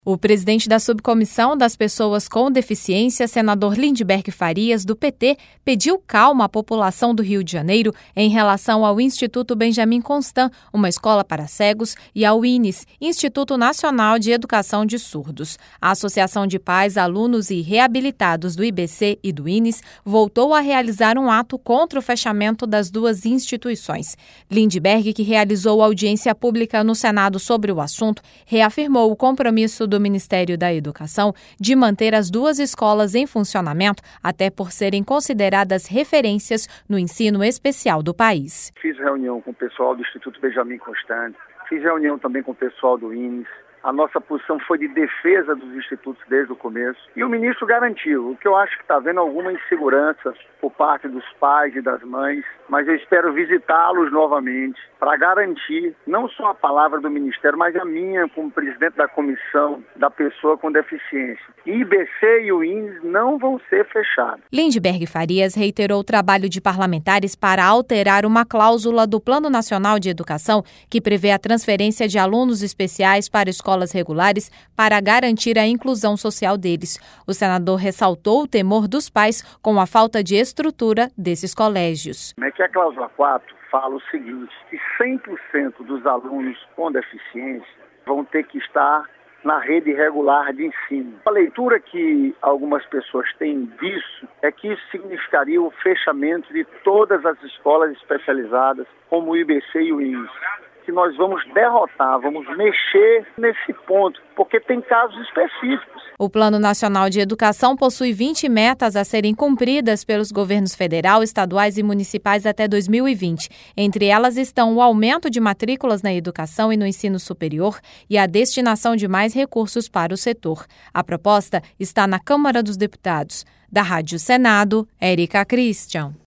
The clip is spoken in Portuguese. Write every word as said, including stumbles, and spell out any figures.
O presidente da Subcomissão das Pessoas com Deficiência, senador Lindbergh Farias, do P T, pediu calma à população do Rio de Janeiro em relação ao Instituto Benjamin Constant, uma escola para cegos, e ao I N E S, Instituto Nacional de Educação de Surdos. A Associação de Pais, Alunos e Reabilitados do I B C e do I N E S voltou a realizar um ato contra o fechamento das duas instituições. Lindbergh, que realizou audiência pública no Senado sobre o assunto, reafirmou o compromisso do Ministério da Educação de manter as duas escolas em funcionamento, até por serem consideradas referências no ensino especial do país. Fiz reunião com o pessoal do Instituto Benjamin Constant, fiz reunião também com o pessoal do I N E S. A nossa posição foi de defesa dos institutos desde o começo. E o ministro garantiu, o que eu acho que está havendo alguma insegurança por parte dos pais e das mães, mas eu espero visitá-los novamente para garantir não só a palavra do Ministério, mas a minha como presidente da comissão da pessoa com deficiência. I B C e o I N E S não vão ser fechados. Lindbergh Farias reiterou o trabalho de parlamentares para alterar uma cláusula do Plano Nacional de Educação que prevê a transferência de alunos especiais para escolas escolas regulares para garantir a inclusão social deles. O senador ressaltou o temor dos pais com a falta de estrutura desses colégios. É que a cláusula quatro fala o seguinte, que cem por cento dos alunos com deficiência vão ter que estar na rede regular de ensino. A leitura que algumas pessoas têm disso é que isso significaria o fechamento de todas as escolas especializadas, como o I B C e o I N E S. Que nós vamos derrotar, vamos mexer nesse ponto, porque tem casos específicos. O Plano Nacional de Educação possui vinte metas a serem cumpridas pelos governos federal, estaduais e municipais até dois mil e vinte. Entre elas estão o aumento de matrículas na educação e no ensino superior e a destinação de mais recursos para o setor. A proposta está na Câmara dos Deputados. Da Rádio Senado, Érica Christian.